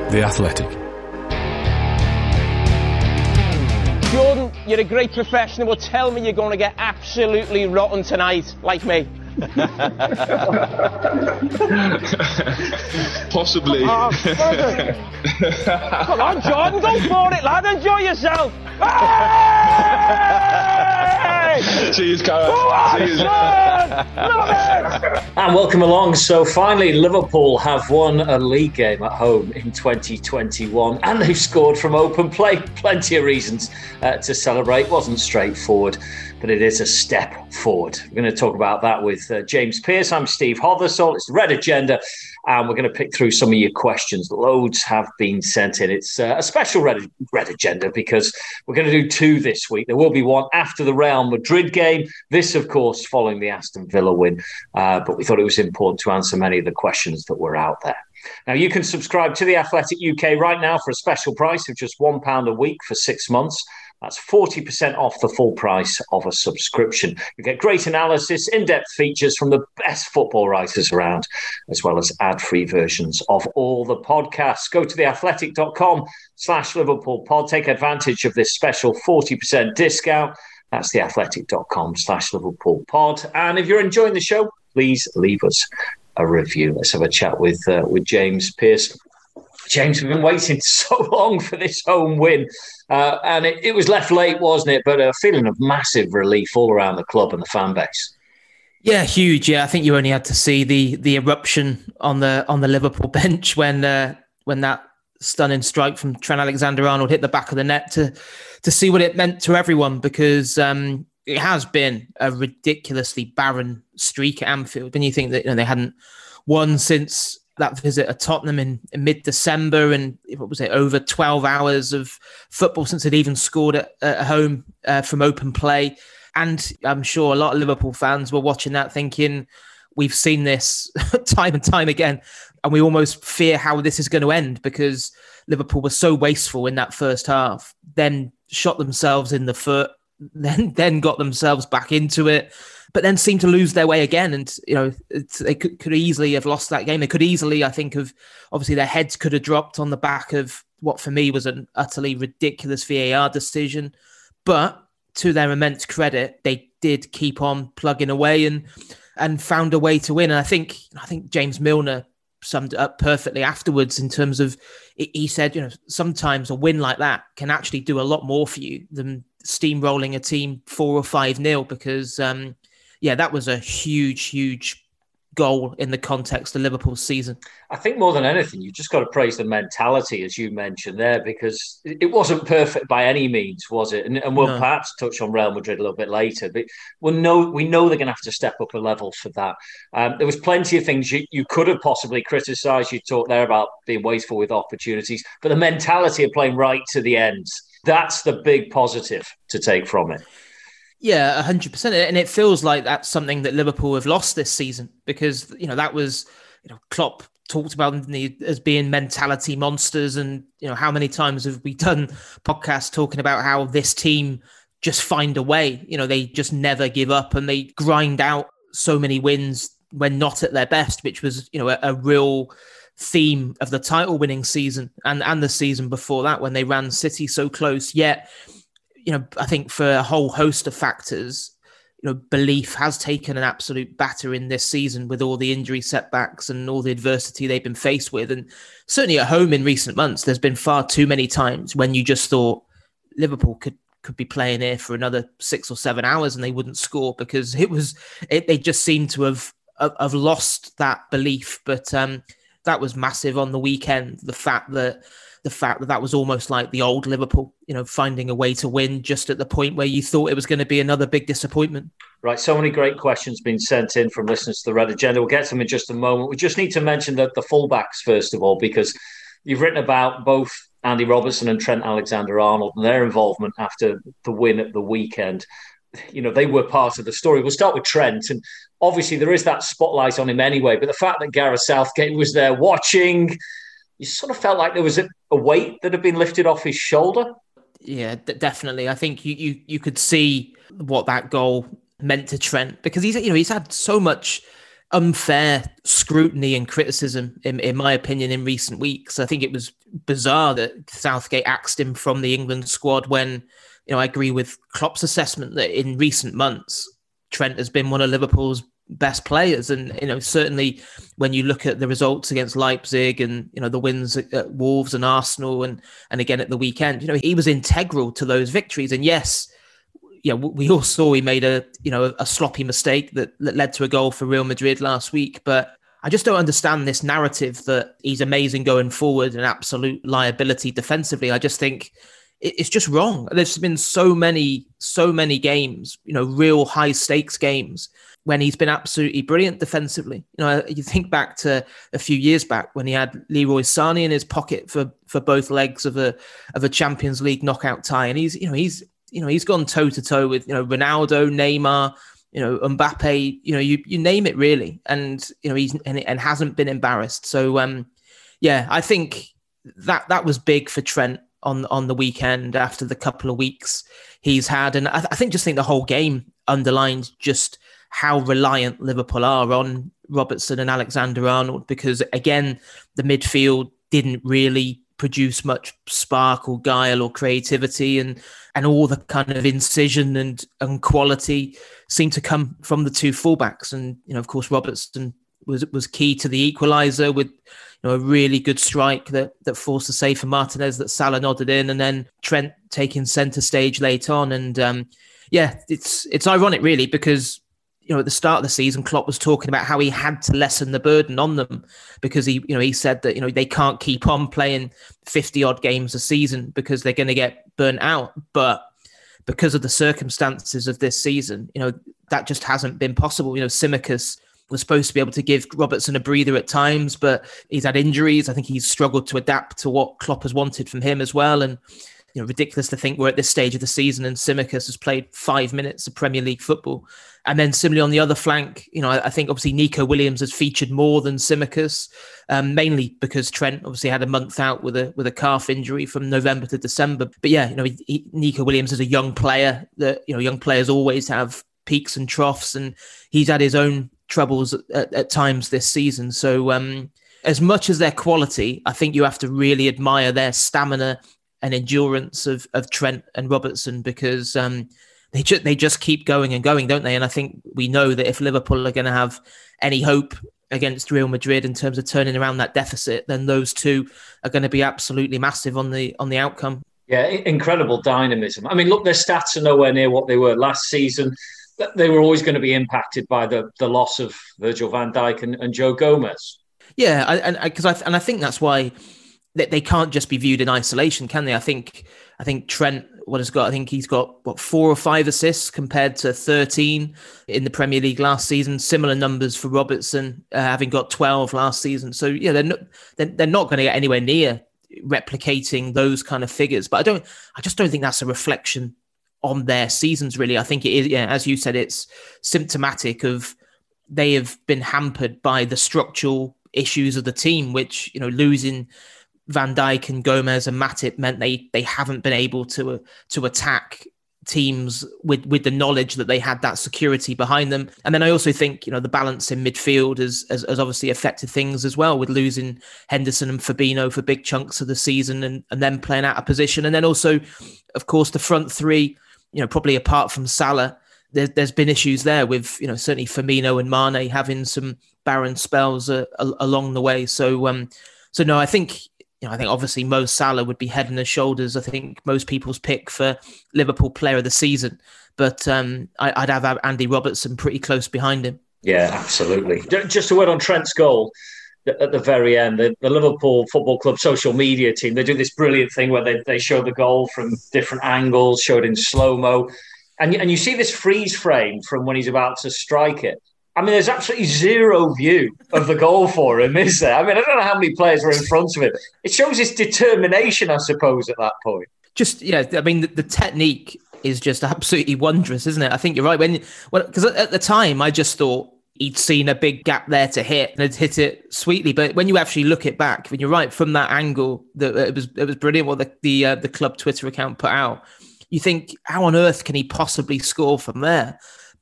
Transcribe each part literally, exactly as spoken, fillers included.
The Athletic. Jordan, you're a great professional, but tell me you're going to get absolutely rotten tonight, like me. Possibly. Oh, come on, Jordan, go for it, lad. Enjoy yourself. Hey! Cheers, Cara. Cheers. And welcome along. So finally, Liverpool have won a league game at home in twenty twenty-one, and they've scored from open play. Plenty of reasons uh, to celebrate. It wasn't straightforward, but it is a step forward. We're going to talk about that with uh, James Pearce. I'm Steve Hothersall. It's the Red Agenda, and we're going to pick through some of your questions. Loads have been sent in. It's uh, a special Red, Red Agenda because we're going to do two this week. There will be one after the Real Madrid game. This, of course, following the Aston Villa win. Uh, but we thought it was important to answer many of the questions that were out there. Now, you can subscribe to The Athletic U K right now for a special price of just one pound a week for six months. That's forty percent off the full price of a subscription. You get great analysis, in-depth features from the best football writers around, as well as ad-free versions of all the podcasts. Go to theathletic.com slash Liverpool pod. Take advantage of this special forty percent discount. That's theathletic.com slash Liverpool pod. And if you're enjoying the show, please leave us a review. Let's have a chat with uh, with James Pearce. James, we've been waiting so long for this home win. Uh, and it, it was left late, wasn't it? But a feeling of massive relief all around the club and the fan base. Yeah, huge. Yeah, I think you only had to see the the eruption on the on the Liverpool bench when uh, when that stunning strike from Trent Alexander-Arnold hit the back of the net to to see what it meant to everyone, because um, it has been a ridiculously barren streak at Anfield. And you think that, you know, they hadn't won since that visit at Tottenham in, in mid-December, and what was it, over twelve hours of football since they'd even scored at, at home uh, from open play. And I'm sure a lot of Liverpool fans were watching that thinking, we've seen this time and time again, and we almost fear how this is going to end, because Liverpool was so wasteful in that first half, then shot themselves in the foot, then then got themselves back into it, but then seemed to lose their way again. And, you know, it's, they could, could easily have lost that game. They could easily, I think, of obviously their heads could have dropped on the back of what for me was an utterly ridiculous V A R decision. But to their immense credit, they did keep on plugging away and and found a way to win. And I think I think James Milner summed it up perfectly afterwards in terms of, he said, you know, sometimes a win like that can actually do a lot more for you than steamrolling a team four or five nil, because um, yeah, that was a huge, huge goal in the context of Liverpool's season. I think more than anything, you've just got to praise the mentality, as you mentioned there, because it wasn't perfect by any means, was it? And, and we'll no. perhaps touch on Real Madrid a little bit later, but we'll know, we know they're going to have to step up a level for that. Um, there was plenty of things you, you could have possibly criticised. You talked there about being wasteful with opportunities, but the mentality of playing right to the end, that's the big positive to take from it. Yeah, one hundred percent. And it feels like that's something that Liverpool have lost this season, because, you know, that was, you know, Klopp talked about them as being mentality monsters. And, you know, how many times have we done podcasts talking about how this team just find a way? You know, they just never give up and they grind out so many wins when not at their best, which was, you know, a, a real theme of the title winning season and, and the season before that when they ran City so close. Yet, you know, I think for a whole host of factors, you know, belief has taken an absolute batter in this season with all the injury setbacks and all the adversity they've been faced with. And certainly at home in recent months, there's been far too many times when you just thought Liverpool could could be playing here for another six or seven hours and they wouldn't score, because it was it, they just seemed to have have lost that belief. But um, that was massive on the weekend. The fact that. The fact that that was almost like the old Liverpool, you know, finding a way to win just at the point where you thought it was going to be another big disappointment. Right. So many great questions being sent in from listeners to the Red Agenda. We'll get to them in just a moment. We just need to mention that the fullbacks, first of all, because you've written about both Andy Robertson and Trent Alexander-Arnold and their involvement after the win at the weekend. You know, they were part of the story. We'll start with Trent. And obviously there is that spotlight on him anyway. But the fact that Gareth Southgate was there watching, you sort of felt like there was a, a weight that had been lifted off his shoulder. Yeah, d- definitely. I think you, you you could see what that goal meant to Trent, because he's you know he's had so much unfair scrutiny and criticism, in, in my opinion, in recent weeks. I think it was bizarre that Southgate axed him from the England squad when, you know, I agree with Klopp's assessment that in recent months, Trent has been one of Liverpool's best players. And, you know, certainly when you look at the results against Leipzig and, you know, the wins at Wolves and Arsenal and, and again at the weekend, you know, he was integral to those victories. And yes, yeah, we all saw he made a, you know, a sloppy mistake that, that led to a goal for Real Madrid last week. But I just don't understand this narrative that he's amazing going forward and absolute liability defensively. I just think it's just wrong. There's been so many, so many games, you know, real high stakes games when he's been absolutely brilliant defensively. You know, you think back to a few years back when he had Leroy Sané in his pocket for, for both legs of a of a Champions League knockout tie, and he's, you know, he's you know he's gone toe to toe with, you know, Ronaldo, Neymar, you know, Mbappe, you know, you you name it really, and you know he's and, and hasn't been embarrassed. So um, yeah, I think that that was big for Trent on on the weekend after the couple of weeks he's had, and I, I think just think the whole game underlined just how reliant Liverpool are on Robertson and Alexander-Arnold, because again, the midfield didn't really produce much spark or guile or creativity, and and all the kind of incision and, and quality seemed to come from the two fullbacks. And, you know, of course, Robertson was was key to the equaliser with, you know, a really good strike that that forced the save for Martinez that Salah nodded in, and then Trent taking centre stage late on. And um, yeah, it's it's ironic really, because, you know, at the start of the season, Klopp was talking about how he had to lessen the burden on them because he, you know, he said that, you know, they can't keep on playing fifty odd games a season because they're going to get burnt out. But because of the circumstances of this season, you know, that just hasn't been possible. You know, Tsimikas was supposed to be able to give Robertson a breather at times, but he's had injuries. I think he's struggled to adapt to what Klopp has wanted from him as well. And, you know, ridiculous to think we're at this stage of the season and Tsimikas has played five minutes of Premier League football. And then similarly on the other flank, you know, I, I think obviously Nico Williams has featured more than Tsimikas, um, mainly because Trent obviously had a month out with a with a calf injury from November to December. But yeah, you know, he, he, Nico Williams is a young player that, you know, young players always have peaks and troughs, and he's had his own troubles at, at times this season. So um, as much as their quality, I think you have to really admire their stamina and endurance of of Trent and Robertson, because um, they just they just keep going and going, don't they? And I think we know that if Liverpool are going to have any hope against Real Madrid in terms of turning around that deficit, then those two are going to be absolutely massive on the on the outcome. Yeah, incredible dynamism. I mean, look, their stats are nowhere near what they were last season. They were always going to be impacted by the the loss of Virgil van Dijk and, and Joe Gomez. Yeah, and because I, I and I think that's why they, they can't just be viewed in isolation, can they? I think I think Trent, what has got, I think he's got what four or five assists compared to thirteen in the Premier League last season. Similar numbers for Robertson, uh, having got twelve last season. So yeah, they're not they're, they're not going to get anywhere near replicating those kind of figures. But I don't, I just don't think that's a reflection on their seasons, really. I think it is, yeah, as you said, it's symptomatic of they have been hampered by the structural issues of the team, which, you know, losing Van Dijk and Gomez and Matip meant they they haven't been able to uh, to attack teams with with the knowledge that they had that security behind them. And then I also think, you know, the balance in midfield has, has, has obviously affected things as well, with losing Henderson and Fabinho for big chunks of the season and, and then playing out of position. And then also, of course, the front three, you know, probably apart from Salah, there, there's been issues there with, you know, certainly Firmino and Mane having some barren spells uh, along the way. So, um, so no, I think, you know, I think obviously Mo Salah would be head and shoulders, I think, most people's pick for Liverpool player of the season. But um, I, I'd have Andy Robertson pretty close behind him. Yeah, absolutely. Just a word on Trent's goal at the very end. The, the Liverpool Football Club social media team, they do this brilliant thing where they, they show the goal from different angles, show it in slow-mo. And, and you see this freeze frame from when he's about to strike it. I mean, there's absolutely zero view of the goal for him, is there? I mean, I don't know how many players were in front of him. It shows his determination, I suppose, at that point. Just, yeah, I mean, the, the technique is just absolutely wondrous, isn't it? I think you're right. When, because at the time, I just thought he'd seen a big gap there to hit and had hit it sweetly. But when you actually look it back, when you're right, from that angle, that it was it was brilliant what the the, uh, the club Twitter account put out. You think, how on earth can he possibly score from there?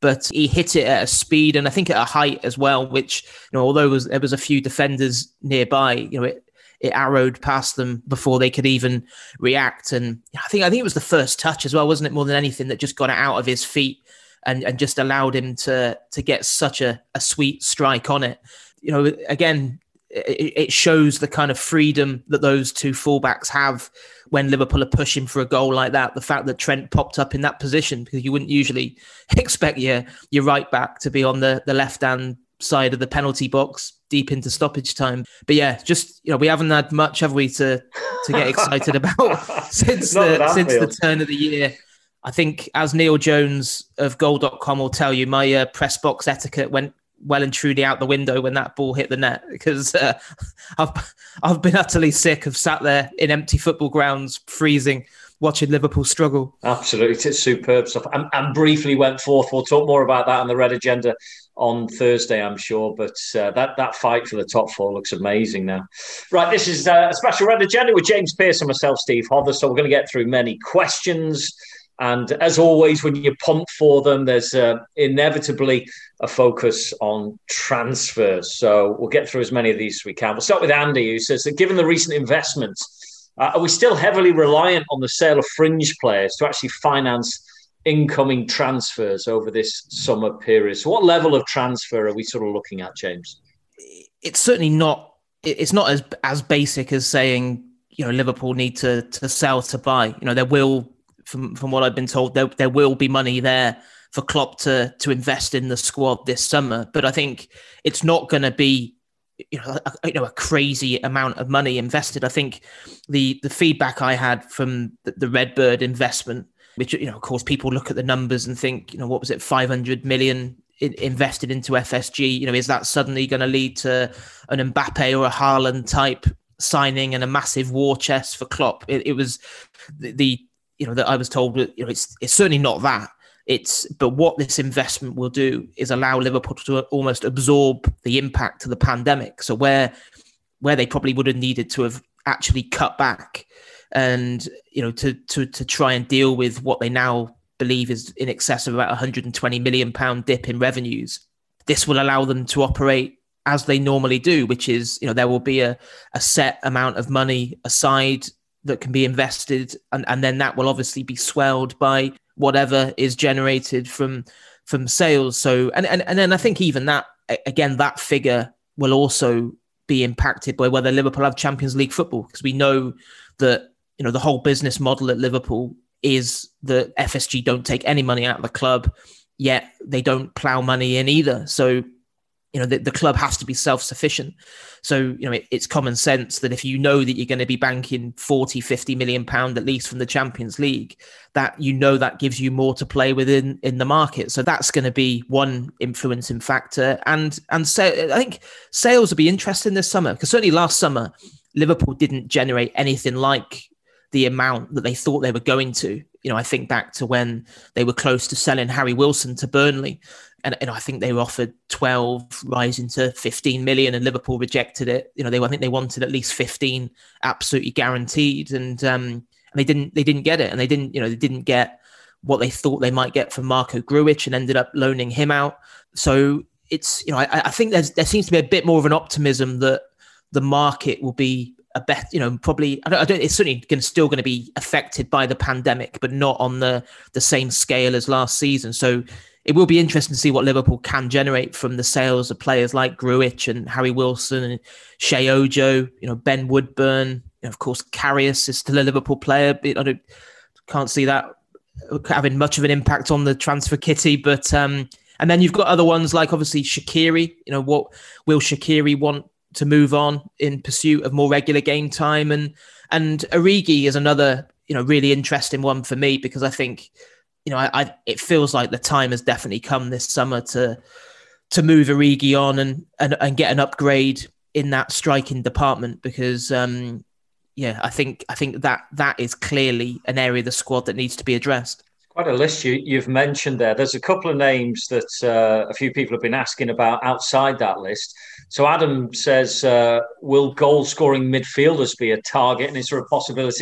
but he hit it at a speed and I think at a height as well, which, you know, although there was, there was a few defenders nearby, you know, it, it arrowed past them before they could even react. And I think I think it was the first touch as well, wasn't it? More than anything, that just got it out of his feet and, and just allowed him to to get such a, a sweet strike on it. You know, again, it, it shows the kind of freedom that those two fullbacks have when Liverpool are pushing for a goal like that. The fact that Trent popped up in that position, because you wouldn't usually expect your your right back to be on the, the left-hand side of the penalty box deep into stoppage time. But yeah, just, you know, we haven't had much, have we, to to get excited about since the since the turn of the year. I think, as Neil Jones of goal dot com will tell you, my uh, press box etiquette went well and truly out the window when that ball hit the net, because uh, I've I've been utterly sick of sat there in empty football grounds, freezing, watching Liverpool struggle. Absolutely, it's superb stuff. And, and briefly went forth. We'll talk more about that on the Red Agenda on Thursday, I'm sure. But uh, that that fight for the top four looks amazing now. Right, this is uh, a special Red Agenda with James Pearce and myself, Steve Hodder. So we're going to get through many questions. And as always, when you punt for them, there's uh, inevitably a focus on transfers. So we'll get through as many of these as we can. We'll start with Andy, who says that given the recent investments, uh, are we still heavily reliant on the sale of fringe players to actually finance incoming transfers over this summer period? So what level of transfer are we sort of looking at, James? It's certainly not, it's not as as basic as saying, you know, Liverpool need to to sell to buy. You know, there will, From from what I've been told, there there will be money there for Klopp to to invest in the squad this summer. But I think it's not going to be, you know, a, you know, a crazy amount of money invested. I think the the feedback I had from the, the Redbird investment, which, you know, of course, people look at the numbers and think, you know, what was it, five hundred million in, invested into F S G? You know, is that suddenly going to lead to an Mbappe or a Haaland type signing and a massive war chest for Klopp? It, it was the, the you know, that I was told, you know, it's it's certainly not that. It's but what this investment will do is allow Liverpool to almost absorb the impact of the pandemic. So where where they probably would have needed to have actually cut back, and, you know, to to to try and deal with what they now believe is in excess of about one hundred twenty million pound dip in revenues, this will allow them to operate as they normally do, which is, you know, there will be a, a set amount of money aside that can be invested, and, and then that will obviously be swelled by whatever is generated from from sales. So, and, and, and then I think even that, again, that figure will also be impacted by whether Liverpool have Champions League football, because we know that, you know, the whole business model at Liverpool is that F S G don't take any money out of the club, yet they don't plough money in either. So, you know, the, the club has to be self-sufficient. So, you know, it, it's common sense that if you know that you're going to be banking forty, fifty million pounds at least from the Champions League, that, you know, that gives you more to play within in the market. So that's going to be one influencing factor. And and so I think sales will be interesting this summer, because certainly last summer, Liverpool didn't generate anything like the amount that they thought they were going to. You know, I think back to when they were close to selling Harry Wilson to Burnley. And, and I think they were offered twelve, rising to fifteen million, and Liverpool rejected it. You know, they I think they wanted at least fifteen, absolutely guaranteed, and um, and they didn't they didn't get it, and they didn't you know they didn't get what they thought they might get from Marco Grujic, and ended up loaning him out. So it's you know I, I think there's there seems to be a bit more of an optimism that the market will be a better, you know, probably I don't, I don't it's certainly going to still going to be affected by the pandemic, but not on the the same scale as last season. So it will be interesting to see what Liverpool can generate from the sales of players like Grujic and Harry Wilson and Shea Ojo, you know, Ben Woodburn. You know, of course, Karius is still a Liverpool player, but I don't, can't see that having much of an impact on the transfer kitty. But um, and then you've got other ones like obviously Shaqiri. You know, what will Shaqiri want to move on in pursuit of more regular game time? And and Origi is another, you know, really interesting one for me, because I think, you know, I, I, it feels like the time has definitely come this summer to to move Origi on and, and and get an upgrade in that striking department, because, um, yeah, I think I think that that is clearly an area of the squad that needs to be addressed. Quite a list you, you've mentioned there. There's a couple of names that uh, a few people have been asking about outside that list. So Adam says, uh, will goal-scoring midfielders be a target, and is there a possibility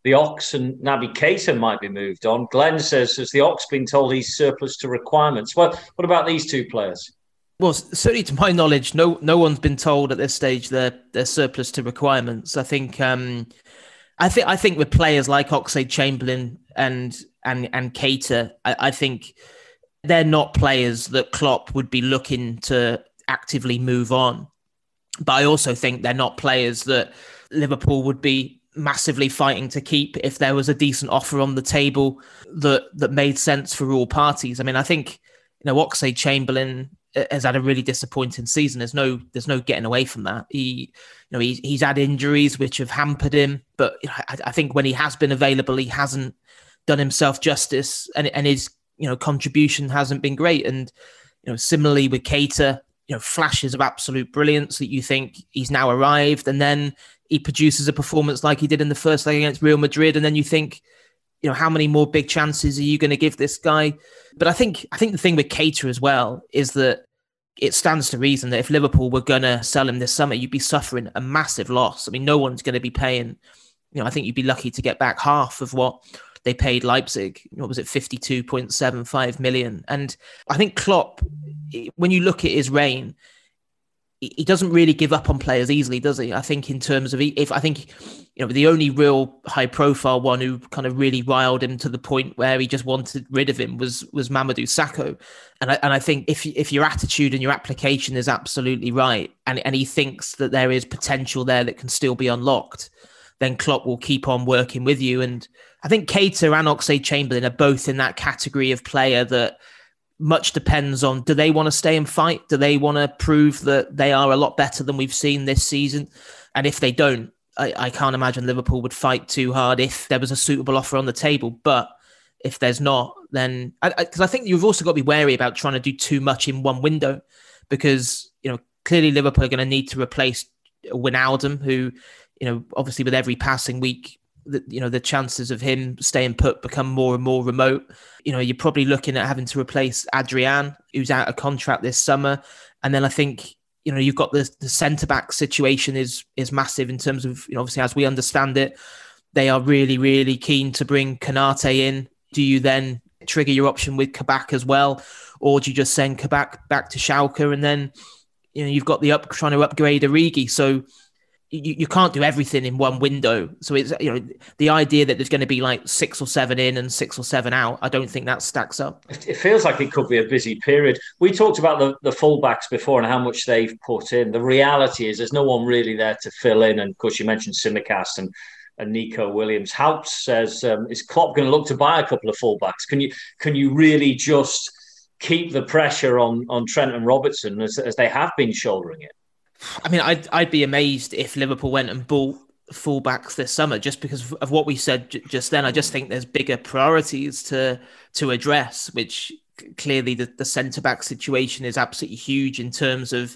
the Ox and Naby Keita might be moved on. Glenn says, has the Ox been told he's surplus to requirements? Well, what about these two players? Well, certainly to my knowledge, no no one's been told at this stage they're, they're surplus to requirements. I think um, I think I think with players like Oxlade-Chamberlain and and and Keita, I, I think they're not players that Klopp would be looking to actively move on. But I also think they're not players that Liverpool would be massively fighting to keep if there was a decent offer on the table that that made sense for all parties. I mean, I think, you know, Oxlade-Chamberlain has had a really disappointing season. There's no there's no getting away from that. He, you know, he's he's had injuries which have hampered him, but I, I think when he has been available, he hasn't done himself justice, and and his, you know, contribution hasn't been great. And, you know, similarly with Keita, you know, flashes of absolute brilliance that you think he's now arrived, and then he produces a performance like he did in the first leg against Real Madrid, and then you think, you know, how many more big chances are you going to give this guy? But I think I think the thing with Keita as well is that it stands to reason that if Liverpool were going to sell him this summer, you'd be suffering a massive loss. I mean, no one's going to be paying, you know, I think you'd be lucky to get back half of what they paid Leipzig. What was it, fifty-two point seven five million? And I think Klopp, when you look at his reign, he doesn't really give up on players easily, does he? I think in terms of, if I think, you know, the only real high profile one who kind of really riled him to the point where he just wanted rid of him was was Mamadou Sakho. And I, and I think if if your attitude and your application is absolutely right, and, and he thinks that there is potential there that can still be unlocked, then Klopp will keep on working with you. And I think Keita and Oxlade-Chamberlain are both in that category of player that much depends on, do they want to stay and fight? Do they want to prove that they are a lot better than we've seen this season? And if they don't, I, I can't imagine Liverpool would fight too hard if there was a suitable offer on the table. But if there's not, then because I, I, I think you've also got to be wary about trying to do too much in one window, because, you know, clearly Liverpool are going to need to replace Wijnaldum, who, you know, obviously with every passing week, the, you know, the chances of him staying put become more and more remote. You know, you're probably looking at having to replace Adrian, who's out of contract this summer. And then I think, you know, you've got the, the centre-back situation is is massive in terms of, you know, obviously, as we understand it, they are really, really keen to bring Konate in. Do you then trigger your option with Kabak as well? Or do you just send Kabak back to Schalke? And then, you know, you've got the up trying to upgrade Origi. So You, you can't do everything in one window. So it's, you know, the idea that there's going to be like six or seven in and six or seven out, I don't think that stacks up. It feels like it could be a busy period. We talked about the, the fullbacks before and how much they've put in. The reality is there's no one really there to fill in. And of course, you mentioned Tsimikas and, and Nico Williams. Haupt says, um, is Klopp going to look to buy a couple of fullbacks? Can you can you really just keep the pressure on, on Trent and Robertson as, as they have been shouldering it? I mean, I'd, I'd be amazed if Liverpool went and bought fullbacks this summer, just because of what we said j- just then. I just think there's bigger priorities to to address, which clearly the, the centre-back situation is absolutely huge in terms of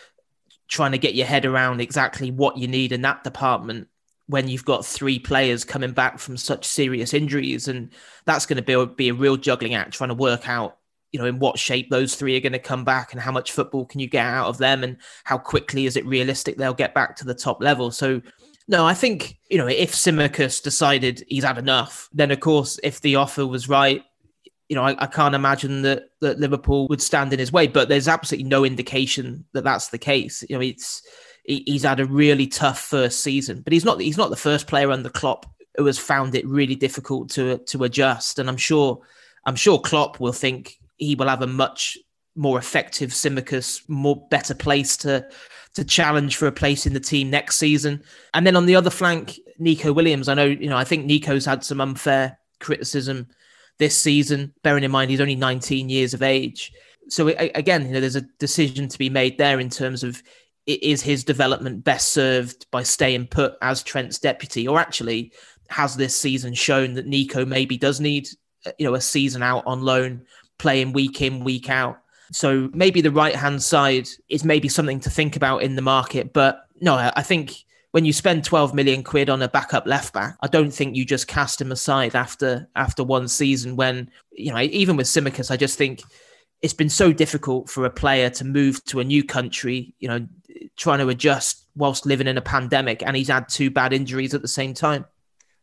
trying to get your head around exactly what you need in that department when you've got three players coming back from such serious injuries. And that's going to be, be a real juggling act, trying to work out, you know, in what shape those three are going to come back and how much football can you get out of them and how quickly is it realistic they'll get back to the top level. So, no, I think, you know, if Tsimikas decided he's had enough, then of course, if the offer was right, you know, I, I can't imagine that, that Liverpool would stand in his way, but there's absolutely no indication that that's the case. You know, it's, he, he's had a really tough first season, but he's not, he's not the first player under Klopp who has found it really difficult to, to adjust. And I'm sure, I'm sure Klopp will think he will have a much more effective Tsimikas, more better place to to challenge for a place in the team next season. And then on the other flank, Nico Williams. I know, you know, I think Nico's had some unfair criticism this season, bearing in mind he's only nineteen years of age. So again, you know, there's a decision to be made there in terms of, is his development best served by staying put as Trent's deputy, or actually has this season shown that Nico maybe does need, you know, a season out on loan, playing week in, week out. So maybe the right-hand side is maybe something to think about in the market. But no, I think when you spend twelve million quid on a backup left back, I don't think you just cast him aside after after one season when, you know, even with Tsimikas, I just think it's been so difficult for a player to move to a new country, you know, trying to adjust whilst living in a pandemic. And he's had two bad injuries at the same time.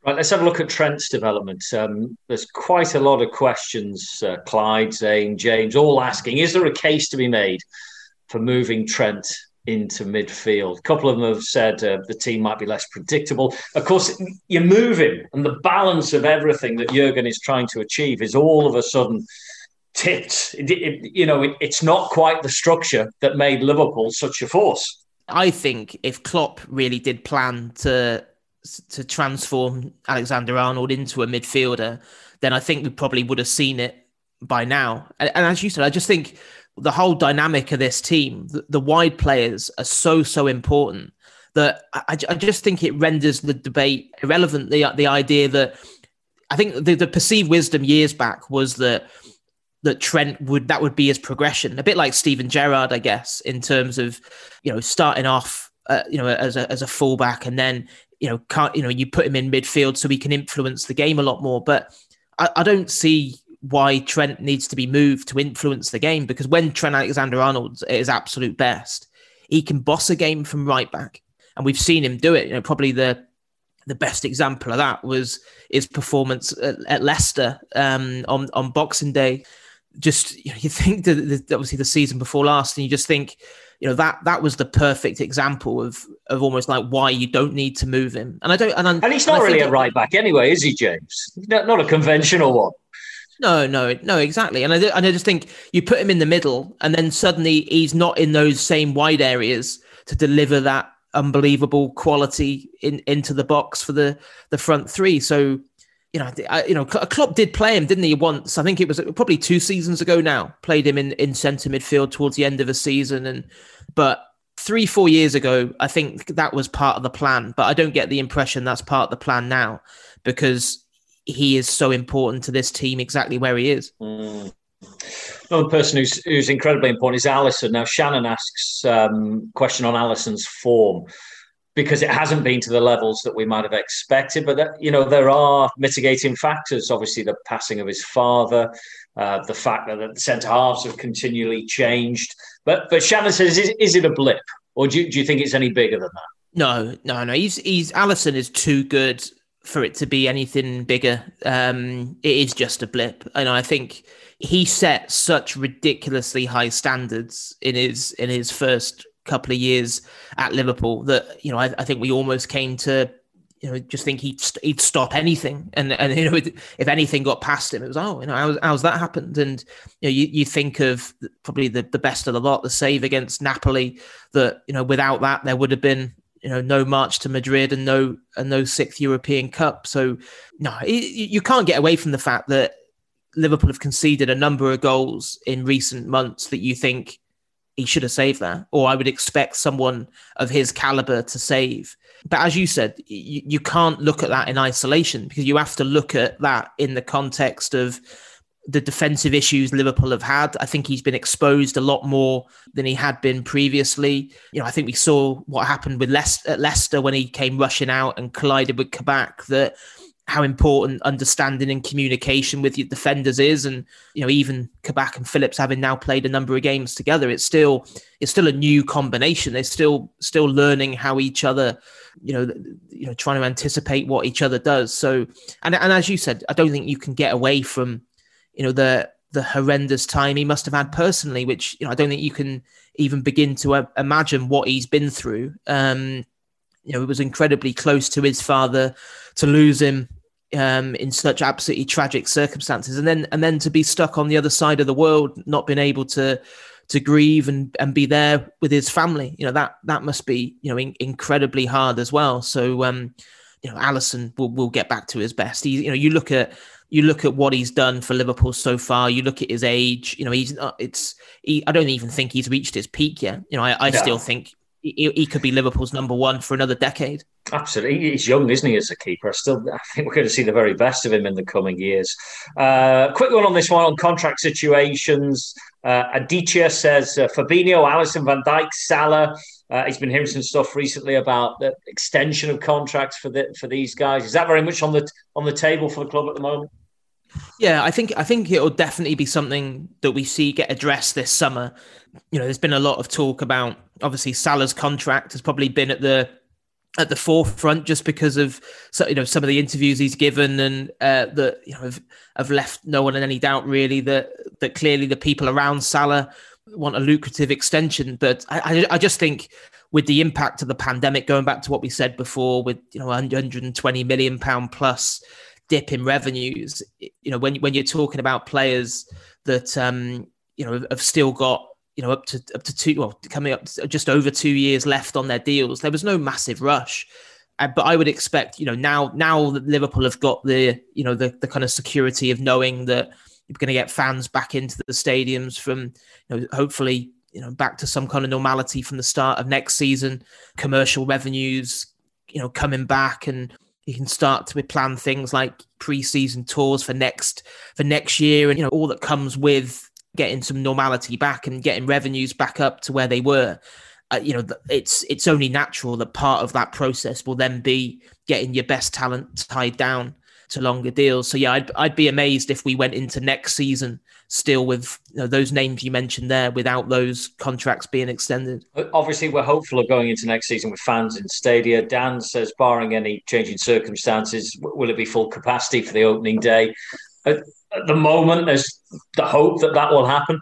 Right, let's have a look at Trent's development. Um, there's quite a lot of questions, uh, Clyde, Zane, James, all asking, is there a case to be made for moving Trent into midfield? A couple of them have said uh, the team might be less predictable. Of course, you move him, and the balance of everything that Jurgen is trying to achieve is all of a sudden tipped. It, it, you know, it, it's not quite the structure that made Liverpool such a force. I think if Klopp really did plan to to transform Alexander-Arnold into a midfielder, then I think we probably would have seen it by now. And, and as you said, I just think the whole dynamic of this team, the, the wide players are so, so important that I, I just think it renders the debate irrelevant. The, the idea that I think the, the perceived wisdom years back was that that Trent would, that would be his progression, a bit like Steven Gerrard, I guess, in terms of, you know, starting off, uh, you know, as a, as a fullback and then, you know, can't, you know, you put him in midfield so he can influence the game a lot more. But I, I don't see why Trent needs to be moved to influence the game, because when Trent Alexander-Arnold is at his absolute best, he can boss a game from right back. And we've seen him do it. You know, probably the the best example of that was his performance at, at Leicester um, on, on Boxing Day. Just, you know, you think that the, obviously the season before last, and you just think, you know, that that was the perfect example of of almost like why you don't need to move him. And I don't, and, and he's not and really a right back anyway, is he, James? Not, not a conventional one. No, no, no, exactly. And I, and I just think you put him in the middle, and then suddenly he's not in those same wide areas to deliver that unbelievable quality in into the box for the the front three. So, you know, I, you know, Klopp did play him, didn't he? Once, I think it was probably two seasons ago now. Played him in, in centre midfield towards the end of a season, and but three, four years ago, I think that was part of the plan. But I don't get the impression that's part of the plan now, because he is so important to this team exactly where he is. Mm. Another person who's who's incredibly important is Alisson. Now, Shannon asks um, question on Alisson's form, because it hasn't been to the levels that we might have expected. But, that, you know, there are mitigating factors. Obviously, the passing of his father, uh, the fact that the centre-halves have continually changed. But but Shannon says, is, is it a blip? Or do you, do you think it's any bigger than that? No, no, no. He's he's Alisson is too good for it to be anything bigger. Um, it is just a blip. And I think he set such ridiculously high standards in his in his first couple of years at Liverpool that, you know, I, I think we almost came to, you know, just think he'd he'd stop anything, and and you know, if anything got past him, it was, oh, you know, how's, how's that happened? And you know, you, you think of probably the, the best of the lot, the save against Napoli, that, you know, without that there would have been, you know, no march to Madrid and no and no sixth European Cup. So no, it, you can't get away from the fact that Liverpool have conceded a number of goals in recent months that you think he should have saved that, or I would expect someone of his caliber to save. But as you said, you, you can't look at that in isolation, because you have to look at that in the context of the defensive issues Liverpool have had. I think he's been exposed a lot more than he had been previously. You know, I think we saw what happened with Leicester, at Leicester when he came rushing out and collided with Kabak, that how important understanding and communication with your defenders is. And, you know, even Kabak and Phillips having now played a number of games together, it's still it's still a new combination. They're still still learning how each other, you know, you know, trying to anticipate what each other does. So, and and as you said, I don't think you can get away from, you know, the the horrendous time he must have had personally, which, you know, I don't think you can even begin to uh, imagine what he's been through. Um, you know, it was incredibly close to his father, to lose him um, in such absolutely tragic circumstances, and then and then to be stuck on the other side of the world, not being able to to grieve and, and be there with his family. You know, that that must be, you know, in, incredibly hard as well. So, um, you know, Alisson will will get back to his best. He, you know, you look at you look at what he's done for Liverpool so far. You look at his age. You know, he's not. It's. He, I don't even think he's reached his peak yet. You know, I, I yeah. still think he, he could be Liverpool's number one for another decade. Absolutely. He's young, isn't he, as a keeper? I still, I think we're going to see the very best of him in the coming years. Uh, quick one on this one, on contract situations. Uh, Aditya says uh, Fabinho, Alisson, Van Dijk, Salah. Uh, he's been hearing some stuff recently about the extension of contracts for the, for these guys. Is that very much on the on the table for the club at the moment? Yeah, I think I think it'll definitely be something that we see get addressed this summer. You know, there's been a lot of talk about, obviously, Salah's contract has probably been at the at the forefront just because of so, you know some of the interviews he's given, and uh, that you know have, have left no one in any doubt really that that clearly the people around Salah want a lucrative extension. But I, I, I just think with the impact of the pandemic, going back to what we said before, with you know one hundred twenty million pound plus dip in revenues, you know when when you're talking about players that um, you know have still got. You know, up to up to two, well, coming up to just over two years left on their deals. There was no massive rush, uh, but I would expect, you know, now now that Liverpool have got the, you know, the the kind of security of knowing that you're going to get fans back into the stadiums from, you know, hopefully, you know, back to some kind of normality from the start of next season. Commercial revenues, you know, coming back, and you can start to plan things like pre-season tours for next for next year, and you know all that comes with getting some normality back and getting revenues back up to where they were. Uh, you know, it's it's only natural that part of that process will then be getting your best talent tied down to longer deals. So yeah, I'd I'd be amazed if we went into next season still with you know, those names you mentioned there without those contracts being extended. Obviously, we're hopeful of going into next season with fans in stadia. Dan says, barring any changing circumstances, will it be full capacity for the opening day? At, at the moment, there's the hope that that will happen.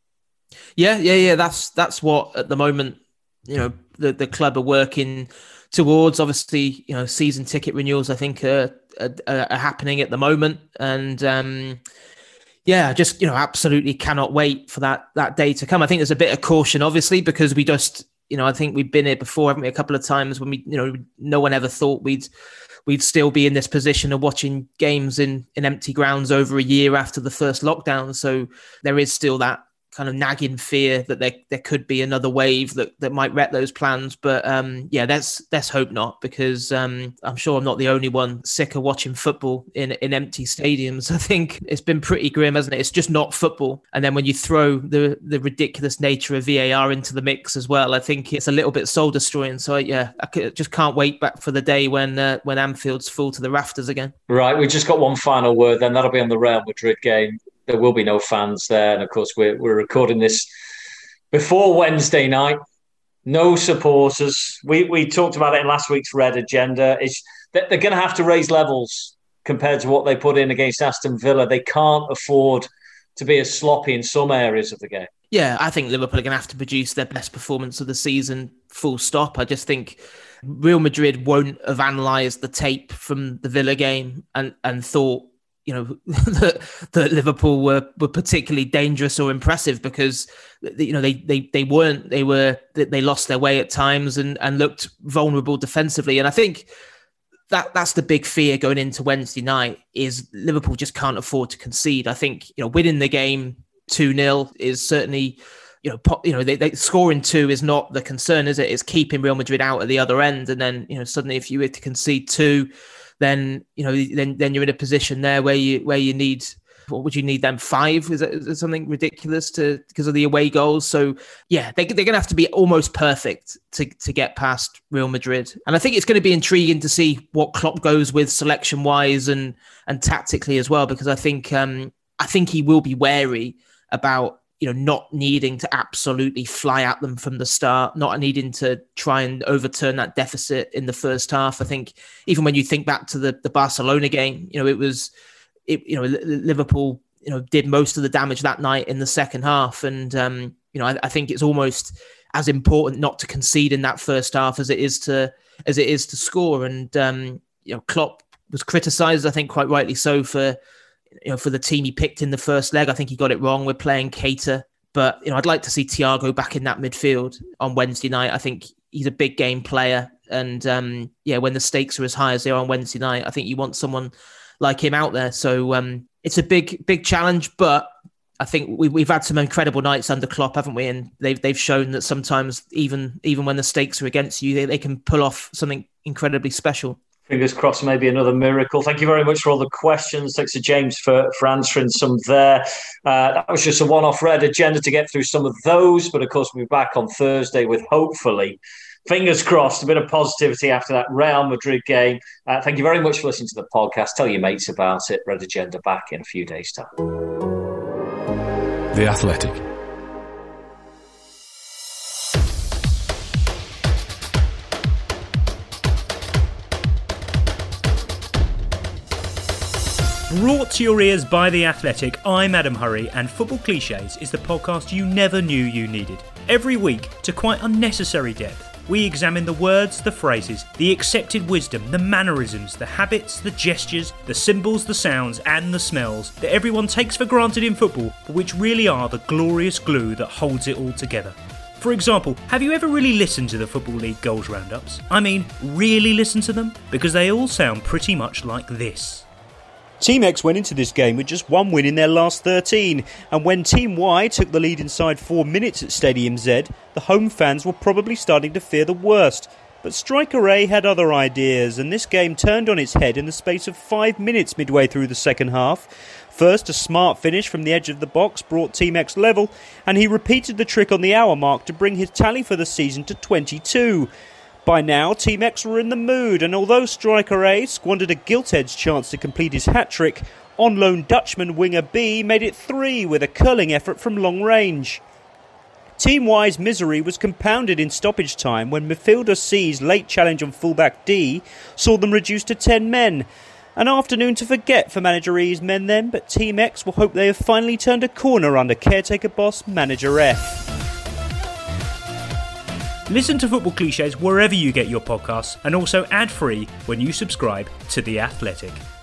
Yeah, yeah, yeah. That's that's what at the moment, you know, the, the club are working towards. Obviously, you know, season ticket renewals, I think, are, are, are happening at the moment, and um, yeah, just you know, absolutely cannot wait for that that day to come. I think there's a bit of caution, obviously, because we just, you know, I think we've been here before, haven't we? A couple of times when we, you know, no one ever thought we'd. We'd still be in this position of watching games in, in empty grounds over a year after the first lockdown. So there is still that kind of nagging fear that there there could be another wave that, that might wreck those plans. But um, yeah, let's let's hope not, because um, I'm sure I'm not the only one sick of watching football in, in empty stadiums. I think it's been pretty grim, hasn't it? It's just not football. And then when you throw the the ridiculous nature of V A R into the mix as well, I think it's a little bit soul destroying. So yeah, I could, just can't wait back for the day when uh, when Anfield's full to the rafters again. Right, we just got one final word then. That'll be on the Real Madrid game. There will be no fans there. And of course, we're, we're recording this before Wednesday night. No supporters. We we talked about it in last week's Red Agenda. It's, they're going to have to raise levels compared to what they put in against Aston Villa. They can't afford to be as sloppy in some areas of the game. Yeah, I think Liverpool are going to have to produce their best performance of the season, full stop. I just think Real Madrid won't have analysed the tape from the Villa game and, and thought, you know, that, that Liverpool were, were particularly dangerous or impressive, because, you know, they they they weren't. They were they lost their way at times and, and looked vulnerable defensively. And I think that that's the big fear going into Wednesday night, is Liverpool just can't afford to concede. I think, you know, winning the game two nil is certainly, you know, po- you know, they, they scoring two is not the concern, is it? It's keeping Real Madrid out at the other end. And then, you know, suddenly if you were to concede two, then, you know, then then you're in a position there where you where you need, what would you need them? Five? Is that, is that something ridiculous to because of the away goals? So yeah, they, they're going to have to be almost perfect to, to get past Real Madrid. And I think it's going to be intriguing to see what Klopp goes with selection wise and and tactically as well, because I think um, I think he will be wary about, you know, not needing to absolutely fly at them from the start, not needing to try and overturn that deficit in the first half. I think even when you think back to the, the Barcelona game, you know, it was, it, you know, Liverpool, you know, did most of the damage that night in the second half. And, um, you know, I, I think it's almost as important not to concede in that first half as it is to, as it is to score. And, um, you know, Klopp was criticised, I think quite rightly so, for, you know, for the team he picked in the first leg. I think he got it wrong with playing Keita. But, you know, I'd like to see Thiago back in that midfield on Wednesday night. I think he's a big game player. And, um, yeah, when the stakes are as high as they are on Wednesday night, I think you want someone like him out there. So um, it's a big, big challenge. But I think we, we've had some incredible nights under Klopp, haven't we? And they've, they've shown that sometimes even, even when the stakes are against you, they, they can pull off something incredibly special. Fingers crossed, maybe another miracle. Thank you very much for all the questions. Thanks to James for, for answering some there. Uh, that was just a one-off Red Agenda to get through some of those. But, of course, we'll be back on Thursday with, hopefully, fingers crossed, a bit of positivity after that Real Madrid game. Uh, thank you very much for listening to the podcast. Tell your mates about it. Red Agenda back in a few days' time. The Athletic. Brought to your ears by The Athletic, I'm Adam Hurrey, and Football Clichés is the podcast you never knew you needed. Every week, to quite unnecessary depth, we examine the words, the phrases, the accepted wisdom, the mannerisms, the habits, the gestures, the symbols, the sounds, and the smells that everyone takes for granted in football, but which really are the glorious glue that holds it all together. For example, have you ever really listened to the Football League goals roundups? I mean, really listened to them? Because they all sound pretty much like this. Team X went into this game with just one win in their last thirteen, and when Team Y took the lead inside four minutes at Stadium Z, the home fans were probably starting to fear the worst. But Striker A had other ideas, and this game turned on its head in the space of five minutes midway through the second half. First, a smart finish from the edge of the box brought Team X level, and he repeated the trick on the hour mark to bring his tally for the season to twenty-two. By now, Team X were in the mood, and although Striker A squandered a gilt-edged chance to complete his hat-trick, on-loan Dutchman winger B made it three with a curling effort from long range. Team Y's misery was compounded in stoppage time when midfielder C's late challenge on fullback D saw them reduced to ten men. An afternoon to forget for manager E's men then, but Team X will hope they have finally turned a corner under caretaker boss manager F. Listen to Football Clichés wherever you get your podcasts, and also ad-free when you subscribe to The Athletic.